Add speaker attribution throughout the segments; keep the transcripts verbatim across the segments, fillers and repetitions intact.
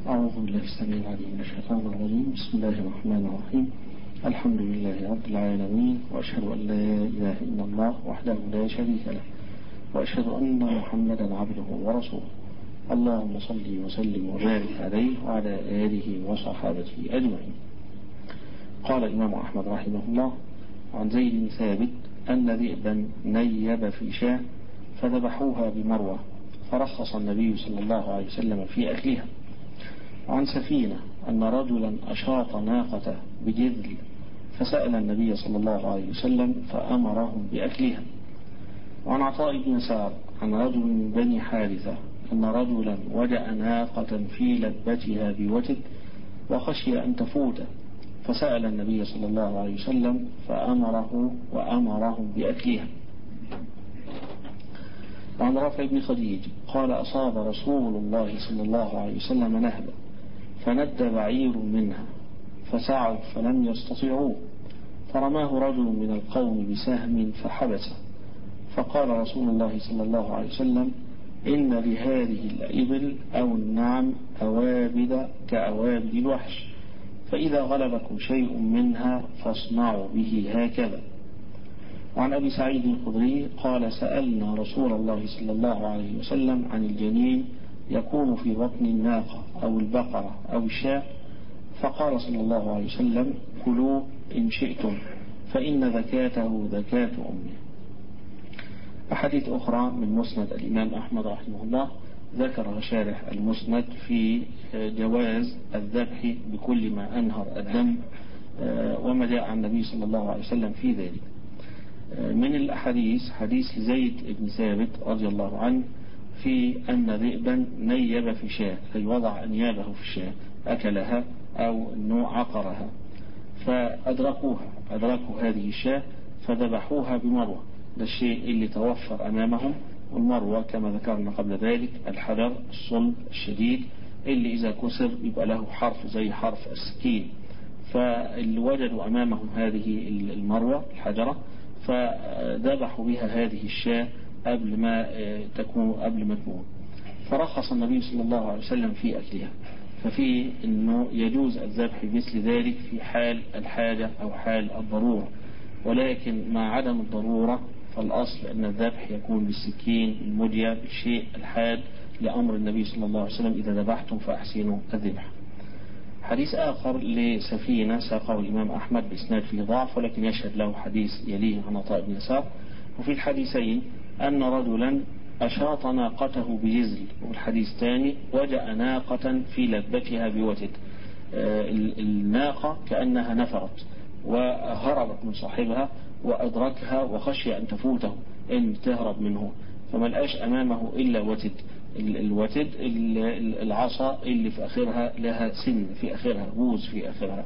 Speaker 1: أعوذ بالله السميع العليم من الشيطان الرجيم. بسم الله الرحمن الرحيم. الحمد لله رب العالمين، وأشهد أن لا إله إلا الله وحده لا شريك له، وأشهد أن محمدا عبده ورسوله. اللهم صل وسلم وبارك عليه وعلى آله وصحابته أجمعين. قال الإمام أحمد رحمه الله عن زيد بن ثابت أن ذئبا نيب في شاة فذبحوها بمروة، فرخص النبي صلى الله عليه وسلم في أكلها. وعن سفينة أن رجلا أشاط ناقته بجذل فسأل النبي صلى الله عليه وسلم فأمرهم بأكلها. وعن عطاء بن يسار عن رجل من بني حارثة أن رجلا وجأ ناقة في لبتها بوتد وخشي أن تفوته، فسأل النبي صلى الله عليه وسلم فأمره وأمرهم بأكلها. وعن رافع بن خديج قال أصاب رسول الله صلى الله عليه وسلم نهبا فند بعير منها فسعوا فلم يستطيعوه، فرماه رجل من القوم بسهم فحبسه، فقال رسول الله صلى الله عليه وسلم إن لهذه الإبل أو النعم أوابد كأوابد الوحش، فإذا غلبكم شيء منها فاصنعوا به هكذا. وعن أبي سعيد الخدري قال سألنا رسول الله صلى الله عليه وسلم عن الجنين يكون في بطن الناقة أو البقرة أو الشاة، فقال صلى الله عليه وسلم كلوا إن شئتم فإن ذكاته ذكاة أمه. أحاديث أخرى من مسند الإمام أحمد رحمه الله ذكرها شارح المسند في جواز الذبح بكل ما أنهر الدم وما جاء عن النبي صلى الله عليه وسلم في ذلك. من الأحاديث حديث زيد بن ثابت رضي الله عنه في أن ذئبا نيب في شاة، أي وضع أنيابه في الشاة أكلها أو أنه عقرها، فأدركوها أدركوا هذه الشاة فذبحوها بمروة. ده الشيء اللي توفر أمامهم، والمروة كما ذكرنا قبل ذلك الحجر الصلب الشديد اللي إذا كسر يبقى له حرف زي حرف السكين، فاللي وجدوا أمامهم هذه المروة الحجرة فذبحوا بها هذه الشاة قبل ما تكون قبل ما تموت، فرخص النبي صلى الله عليه وسلم في أكلها. ففي أنه يجوز الذبح مثل ذلك في حال الحاجة أو حال الضرورة، ولكن مع عدم الضرورة فالأصل أن الذبح يكون بالسكين المدية بالشيء الحاد لأمر النبي صلى الله عليه وسلم إذا ذبحتم فأحسنوا الذبح. حديث آخر لسفينة ساقه الإمام أحمد بإسناد فيه ضعف، ولكن يشهد له حديث يليه عن عطاء بن يسار. وفي الحديثين أن رجلا أشاط ناقته بجزل، والحديث الثاني وجأ ناقة في لبتها بوتد. الناقة كأنها نفرت وهربت من صاحبها وأدركها وخشي أن تفوته إن تهرب منه، فما لقاش أمامه إلا وتد. الوتد العصا اللي في آخرها لها سن في آخرها، بوز في آخرها.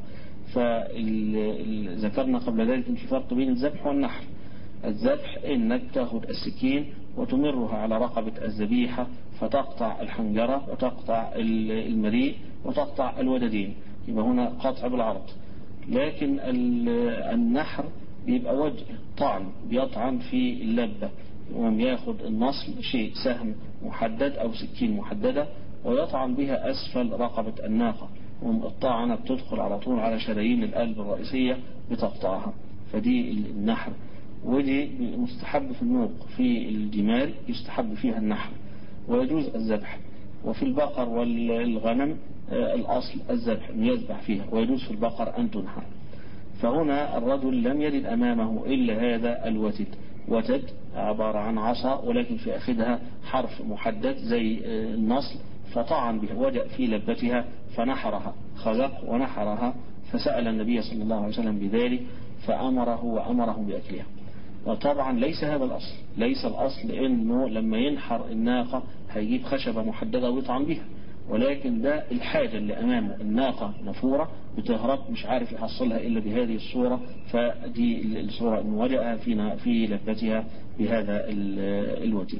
Speaker 1: فذكرنا قبل ذلك إن في فرق بين الذبح والنحر. الذبح إنك تأخذ السكين وتمرها على رقبة الذبيحة فتقطع الحنجرة وتقطع المريء وتقطع الوددين، يبقى هنا قطع بالعرض. لكن النحر بيبقى وجه طعن، بيطعن في اللبة وياخد النصل شيء سهم محدد أو سكين محددة ويطعن بها أسفل رقبة الناقة، والطعنة بتدخل على طول على شرايين القلب الرئيسية بتقطعها. فدي النحر، ودي مستحب في النوق. في الجمال يستحب فيها النحر ويجوز الذبح. وفي البقر والغنم الأصل الذبح أن يذبح فيها، ويجوز في البقر أن تنحر. فهنا الرجل لم يجد أمامه إلا هذا الوتد. وتد عبارة عن عصا ولكن في أخذها حرف محدد زي النصل، فطعن به وجأ في لبتها فنحرها، خزق ونحرها، فسأل النبي صلى الله عليه وسلم بذلك فأمره وأمره بأكلها. وطبعا ليس هذا الأصل، ليس الأصل إنه لما ينحر الناقة هيجيب خشبة محددة ويطعن بها، ولكن ده الحاجة اللي أمامه الناقة نفورة بتهرب مش عارف يحصلها إلا بهذه الصورة، فدي الصورة إنه وجأها في في لبتها بهذا الوتد.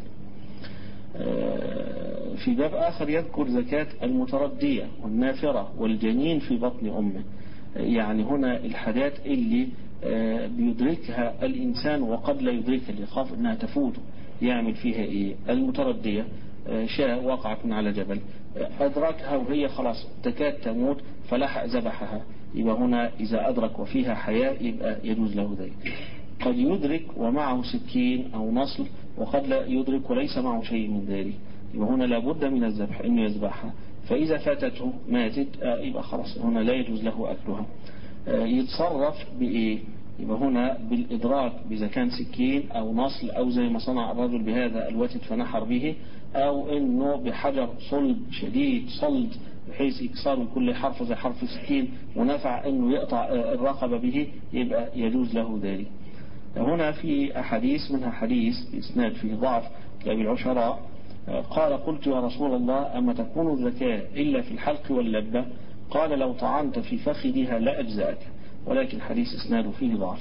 Speaker 1: في باب آخر يذكر زكاة المتردية والنافرة والجنين في بطن أمه. يعني هنا الحاجات اللي بيدركها الإنسان وقد لا يدركها، اللي يخاف أنها تفوته يعمل فيها إيه. المتردية شاة وقعت من على جبل أدركها وهي خلاص تكاد تموت فلحق ذبحها، يبقى هنا إذا أدرك وفيها حياة يبقى يجوز له ذلك. قد يدرك ومعه سكين أو نصل، وقد لا يدرك وليس معه شيء من ذلك، يبقى هنا لابد من الذبح إنه يذبحها. فإذا فاتته ماتت يبقى خلاص هنا لا يجوز له أكلها. يتصرف بإيه؟ يبقى هنا بالإدراك، إذا كان سكين أو نصل أو زي ما صنع الرجل بهذا الوتد فنحر به، أو إنه بحجر صلب شديد صلد بحيث يكسر كل حرف زي حرف سكين ونفع إنه يقطع الرقبة به، يبقى يجوز له ذلك. هنا في أحاديث منها حديث إسناد فيه ضعف لأبي العشراء قال: قلت يا رسول الله أما تكون الزكاة إلا في الحلق واللبة؟ قال: لو طعنت في فخذها لا أجزأك، ولكن حديث إسناده فيه ضعف.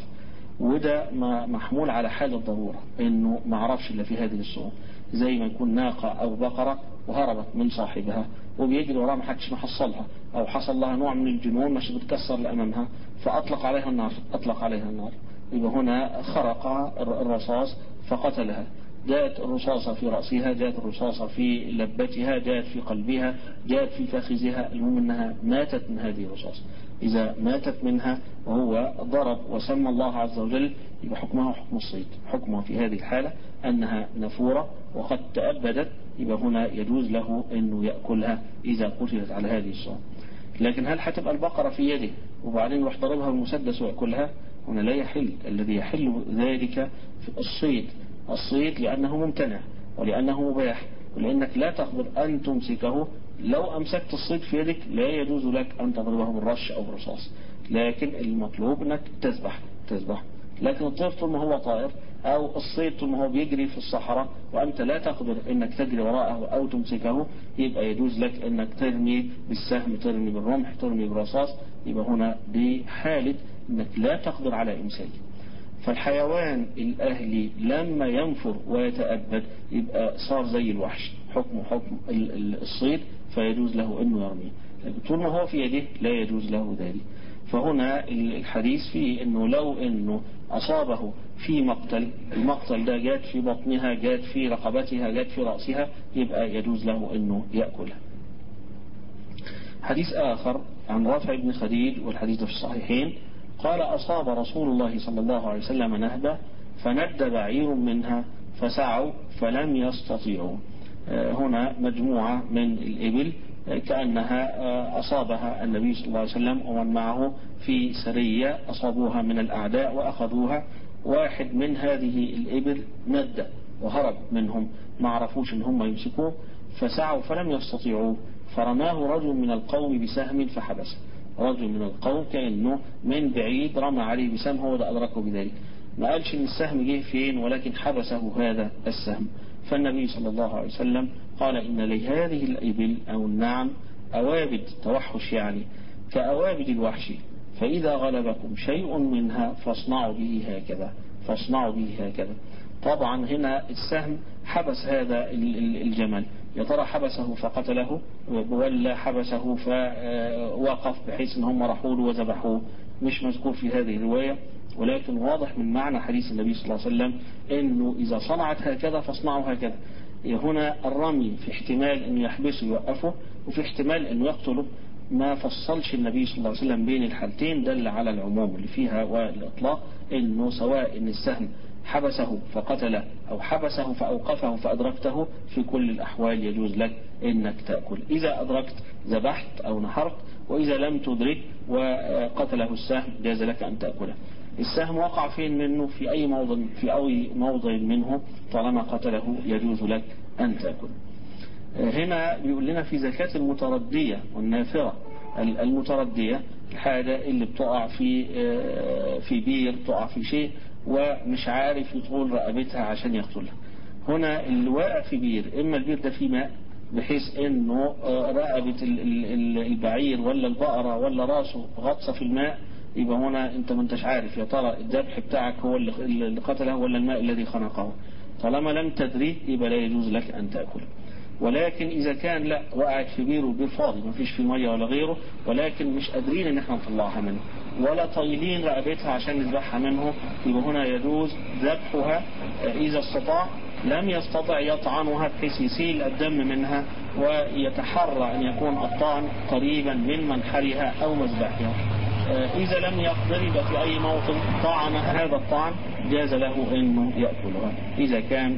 Speaker 1: وده محمول على حال الضرورة، إنه ما عرفش إلا في هذه الصورة، زي ما يكون ناقة أو بقرة وهربت من صاحبها وبيجري وراها ما حدش محصلها، أو حصل لها نوع من الجنون مش بتكسر لأمامها فأطلق عليها النار أطلق عليها النار يبقى هنا خرق الرصاص فقتلها. جاءت الرصاصة في رأسها، جاءت الرصاصة في لبتها، جاءت في قلبها، جاءت في فخذها، المهم أنها ماتت من هذه الرصاص. إذا ماتت منها وهو ضرب وسمى الله عز وجل يبقى حكمها حكم الصيد، حكمها في هذه الحالة أنها نفورة وقد تأبدت، يبقى هنا يجوز له أنه يأكلها إذا قتلت على هذه الصورة. لكن هل هتبقى البقرة في يده وبعدين يروح ضربها بالمسدس ويأكلها؟ هنا لا يحل. الذي يحل ذلك في الصيد، الصيد لأنه ممتنع ولأنه مباح، ولأنك لا تقدر أن تمسكه. لو أمسكت الصيد في يدك لا يجوز لك أن تضربه بالرش أو بالرصاص، لكن المطلوب أنك تذبح تذبح لكن الطير طول ما هو طائر أو الصيد طول ما هو بيجري في الصحراء وأنت لا تقدر أنك تجري وراءه أو تمسكه، يبقى يجوز لك أنك ترمي بالسهم، ترمي بالرمح، ترمي بالرصاص، يبقى هنا بحالة أنك لا تقدر على إمساكه. فالحيوان الأهلي لما ينفر ويتأبد يبقى صار زي الوحش، حكم حكم الصيد فيجوز له أنه يرميه، طول ما هو في يده لا يجوز له ذلك. فهنا الحديث فيه أنه لو أنه أصابه في مقتل، المقتل ده جات في بطنها، جات في رقبتها، جات في رأسها، يبقى يجوز له أنه يأكلها. حديث آخر عن رافع بن خديج والحديث في الصحيحين قال: أصاب رسول الله صلى الله عليه وسلم نهبة فند بعير منها فسعوا فلم يستطيعوا. هنا مجموعة من الإبل كأنها أصابها النبي صلى الله عليه وسلم ومن معه في سرية، أصابوها من الأعداء وأخذوها. واحد من هذه الإبل ند وهرب منهم، ما عرفوش ان هم يمسكوه فسعوا فلم يستطيعوا، فرماه رجل من القوم بسهم فحبسه. رجل من القوم كأنه من بعيد رمى عليه بسهم، هو ده أدركه بذلك، ما قالش ان السهم جه فين ولكن حبسه هذا السهم. فالنبي صلى الله عليه وسلم قال: إن لهذه الإبل أو النعم أوابد، توحش يعني كأوابد الوحش، فإذا غلبكم شيء منها فاصنعوا به هكذا فاصنعوا به هكذا. طبعا هنا السهم حبس هذا الجمل، يا ترى حبسه فقتله ولا حبسه فوقف بحيث ان هم راحوا له وذبحوه؟ مش مذكور في هذه الرواية، ولكن واضح من معنى حديث النبي صلى الله عليه وسلم انه اذا صنعت هكذا فاصنعوا هكذا. هنا الرمي في احتمال انه يحبسه يوقفه، وفي احتمال انه يقتله. ما فصلش النبي صلى الله عليه وسلم بين الحالتين، دل على العموم اللي فيها والإطلاق، انه سواء ان السهم حبسه فقتله أو حبسه فأوقفه فأدركته، في كل الأحوال يجوز لك إنك تأكل. إذا أدركت ذبحت أو نحرت، وإذا لم تدرك وقتله السهم جاز لك أن تأكله. السهم وقع فين منه؟ في أي موضع في أي موضع منه طالما قتله يجوز لك أن تأكل. هنا بيقول لنا في زكاة المتردية والنافرة. المتردية الحاجة اللي بتقع في في بير، تقع في شيء ومش عارف يطول رقبتها عشان يقتلها. هنا اللي واقع في بير، إما البير ده فيه ماء بحيث إنه رقبة البعير ولا البقرة ولا راسه غطسة في الماء، يبقى هنا أنت ما انتش عارف يا ترى الذبح بتاعك هو اللي قتله ولا الماء الذي خنقه. طالما لم تدري يبقى لا يجوز لك أن تأكله. ولكن إذا كان لا وقعت في بير وبير فاضي ما فيش فيه مية ولا غيره، ولكن مش قادرين ان احنا نطلعها منه ولا طايلين رقبتها عشان نذبحها منه، يبقى هنا يجوز ذبحها إذا استطاع لم يستطع يطعنها بحيث يسيل الدم منها ويتحرى أن يكون الطعن قريبا من منحرها أو مذبحها. إذا لم يقدر يبقى في أي موطن طعن هذا الطعن جاز له أنه يأكلها. إذا كان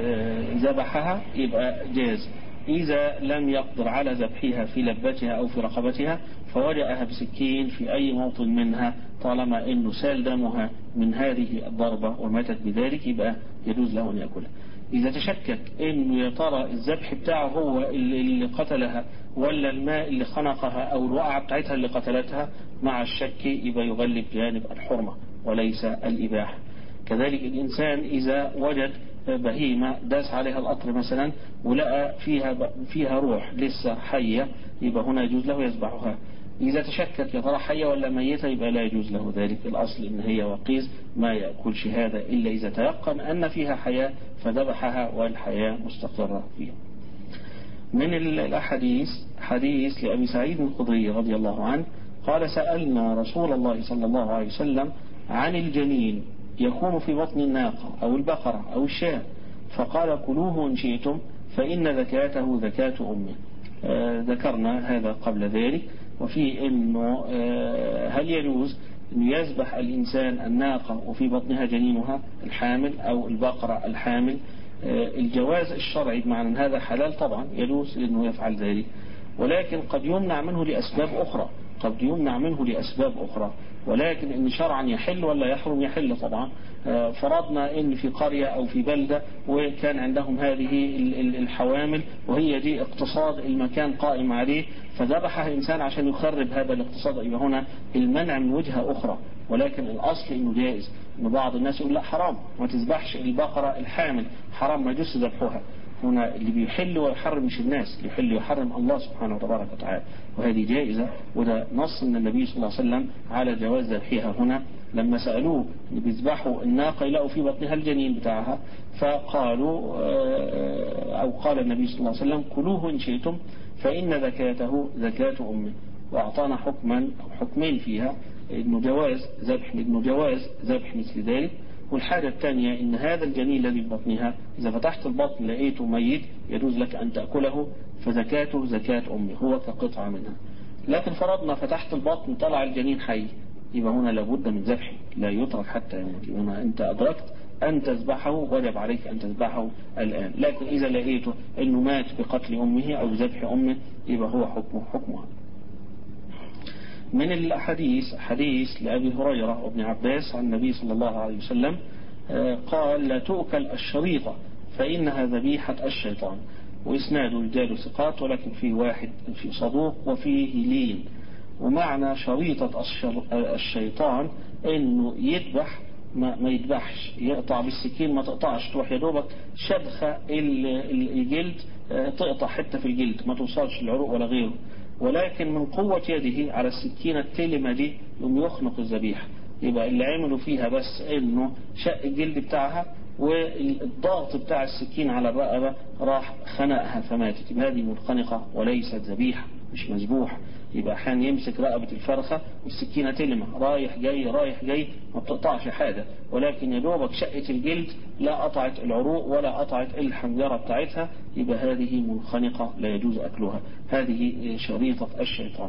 Speaker 1: ذبحها يبقى جاز. إذا لم يقدر على ذبحها في لبتها أو في رقبتها فوجأها بسكين في أي موطن منها طالما أنه سال دمها من هذه الضربة وماتت بذلك يبقى يجوز له أن يأكلها. إذا تشكك أنه يا ترى الذبح بتاعه هو اللي قتلها ولا الماء اللي خنقها أو الوقعة بتاعتها اللي قتلتها مع الشك يبقى يغلب جانب الحرمة وليس الإباحة. كذلك الإنسان إذا وجد بهيمة داس عليها القطر مثلا ولقى فيها فيها روح لسه حية يبقى هنا يجوز له يذبحها. إذا تشكك يا ترى حية ولا ميتة يبقى لا يجوز له ذلك. الأصل إن هي وقيز ما يأكلش هذا إلا إذا تيقن أن فيها حياة فذبحها والحياة مستقرة فيها. من الأحاديث حديث لأبي سعيد الخدري رضي الله عنه قال سألنا رسول الله صلى الله عليه وسلم عن الجنين يكون في بطن الناقة أو البقرة أو الشاة فقال كلوه إن شئتم فإن ذكاته ذكاة أمه. آه ذكرنا هذا قبل ذلك. وفي أنه آه هل يجوز أن يذبح الإنسان الناقة وفي بطنها جنينها الحامل أو البقرة الحامل؟ آه الجواز الشرعي بمعنى هذا حلال طبعا يجوز أنه يفعل ذلك، ولكن قد يمنع منه لأسباب أخرى قد يمنع منه لأسباب أخرى ولكن إن شرعا يحل ولا يحرم يحل طبعا. فرضنا إن في قرية أو في بلدة وكان عندهم هذه الحوامل وهي دي اقتصاد المكان قائم عليه فذبحها إنسان عشان يخرب هذا الاقتصاد يبقى هنا المنع من وجهة أخرى، ولكن الأصل إنه جائز. إن بعض الناس يقول لا حرام ما تذبحش البقرة الحامل حرام ما يجوز ذبحها. هنا اللي بيحل ويحرم مش الناس، اللي يحل ويحرم الله سبحانه وتبارك وتعالى، وهذه جائزة وده نص من النبي صلى الله عليه وسلم على جواز ذبحها. هنا لما سألوه اللي بيذبحوا الناقة يلاقوا في بطنها الجنين بتاعها فقالوا أو قال النبي صلى الله عليه وسلم كلوه إن شئتم فإن ذكاته ذكاة أمه، وأعطانا حكما أو حكمين فيها إنه جواز ذبح إنه جواز ذبح مثل ذلك. والحاجة الثانية إن هذا الجنين الذي في بطنها إذا فتحت البطن لقيته ميت يجوز لك أن تأكله فزكاته زكاة أمه هو كقطعة منها. لكن فرضنا فتحت البطن طلع الجنين حي يبقى هنا لابد من ذبحه لا يترك حتى يموت. هنا أنت أدركت أن تذبحه وجب عليك أن تذبحه الآن، لكن إذا لقيته أنه مات بقتل أمه أو ذبح أمه يبقى هو حكمه حكمها. من الحديث حديث لأبي هريرة وابن عباس عن النبي صلى الله عليه وسلم قال لا تؤكل الشريطة فإنها ذبيحة الشيطان، وإسناد رجال ثقات ولكن فيه واحد في صدوق وفيه لين. ومعنى شريطة الشيطان إنه يذبح ما, ما يذبحش يقطع بالسكين ما تقطعش تروح يا دوبك شدخة الجلد تقطع حتة في الجلد ما توصلش العروق ولا غيره، ولكن من قوة يده على السكينة التلمة دي يوم يخنق الذبيحة. يبقى اللي عملوا فيها بس انه شق الجلد بتاعها والضغط بتاع السكين على الرقبة راح خنقها فماتت. هذه منخنقة وليست ذبيحة مش مذبوح. يبقى احيانا يمسك رقبة الفرخة والسكينة تلمة رايح جاي رايح جاي ما بتقطعش حاجة، ولكن يا دوبك شقت الجلد لا قطعت العروق ولا قطعت الحنجرة بتاعتها، يبقى هذه منخنقة لا يجوز أكلها. هذه شريطة الشيطان.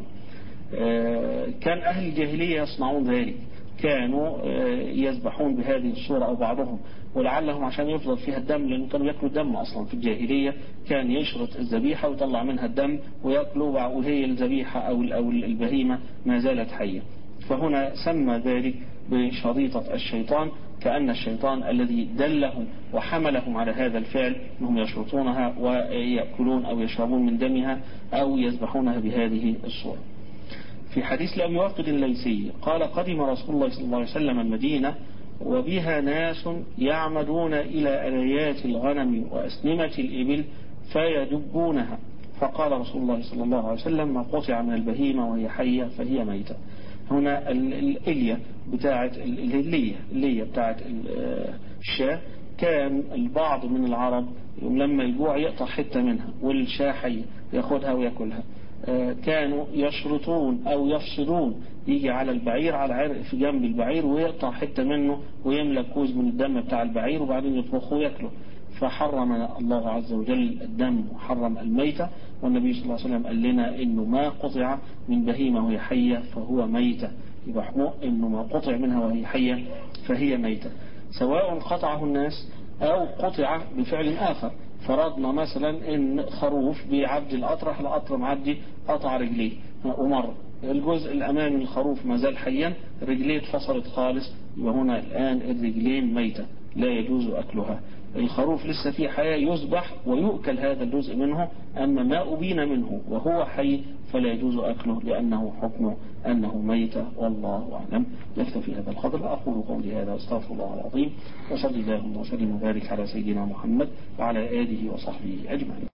Speaker 1: كان أهل الجاهلية يصنعون ذلك، كانوا يذبحون بهذه الصورة أو بعضهم ولعلهم عشان يفضل فيها الدم لأنه كانوا يأكلوا الدم أصلا في الجاهلية. كان يشرط الذبيحة ويطلع منها الدم ويأكلوا وهي الذبيحة أو البهيمة ما زالت حية. فهنا سمى ذلك بشريطة الشيطان كأن الشيطان الذي دلهم وحملهم على هذا الفعل أنهم يشرطونها ويأكلون أو يشربون من دمها أو يذبحونها بهذه الصورة. في حديث لأبي واقد الليثي قال قدم رسول الله صلى الله عليه وسلم المدينة وبها ناس يعمدون إلى أليات الغنم وأسنمة الإبل فيدبونها، فقال رسول الله صلى الله عليه وسلم ما قطع من البهيمة وهي حية فهي ميتة. هنا الإلية بتاعة اللية اللية بتاعة الشاة كان البعض من العرب لما يجوع يقطع حتة منها والشاة حية ياخدها ويأكلها. كانوا يشرطون أو يفصلون يجي على البعير على عرق في جنب البعير ويقطع حتة منه ويملى كوز من الدم بتاع البعير وبعدين يطبخه ويأكله. فحرم الله عز وجل الدم وحرم الميتة، والنبي صلى الله عليه وسلم قال لنا إنه ما قطع من بهيمة وهي حية فهو ميتة، يبقى إنه ما قطع منها وهي حية فهي ميتة، سواء قطعه الناس أو قطع بفعل آخر. فرضنا مثلا إن خروف بيعدي القطرة، القطر معدي قطع رجليه ومر، الجزء الأمامي الخروف ما زال حيا، رجليه اتفصلت خالص، وهنا الآن الرجلين ميتة لا يجوز أكلها. الخروف لسه فيه حياة يذبح ويؤكل هذا الجزء منه، أما ما أبين منه وهو حي فلا يجوز أكله لأنه حكمه أنه ميت، والله أعلم. يكتفي هذا القدر. أقول قولي هذا واستغفر الله العظيم، وصلي اللهم وسلم وبارك على سيدنا محمد وعلى آله وصحبه أجمعين.